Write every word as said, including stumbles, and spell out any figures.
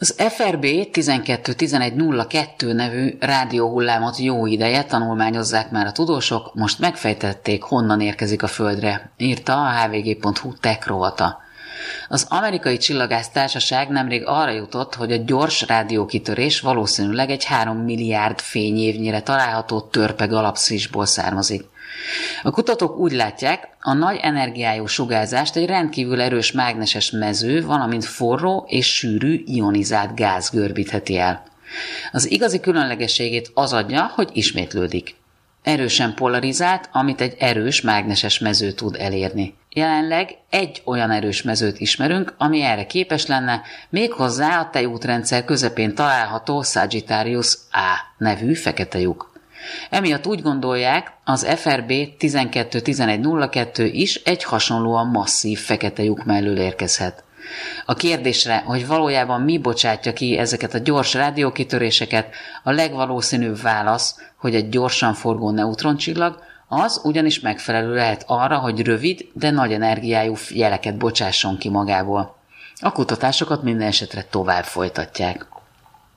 Az ef er bé tizenkettő tizenegy nulla kettő nevű rádióhullámot jó ideje tanulmányozzák már a tudósok, most megfejtették, honnan érkezik a Földre, írta a há vé gé pont hú tech rovata. Az amerikai csillagásztársaság nemrég arra jutott, hogy a gyors rádiókitörés valószínűleg egy három milliárd fényévnyire található törpe galapszisból származik. A kutatók úgy látják, a nagy energiájú sugárzást egy rendkívül erős mágneses mező, valamint forró és sűrű ionizált gáz görbítheti el. Az igazi különlegességét az adja, hogy ismétlődik. Erősen polarizált, amit egy erős mágneses mező tud elérni. Jelenleg egy olyan erős mezőt ismerünk, ami erre képes lenne, méghozzá a tejútrendszer közepén található Sagittarius á nevű fekete lyuk. Emiatt úgy gondolják, az ef er bé tizenkettő tizenegy nulla kettő is egy hasonlóan masszív fekete lyuk mellől érkezhet. A kérdésre, hogy valójában mi bocsátja ki ezeket a gyors rádiókitöréseket, a legvalószínűbb válasz, hogy egy gyorsan forgó neutroncsillag, az ugyanis megfelelő lehet arra, hogy rövid, de nagy energiájú jeleket bocsásson ki magából. A kutatásokat minden esetre tovább folytatják.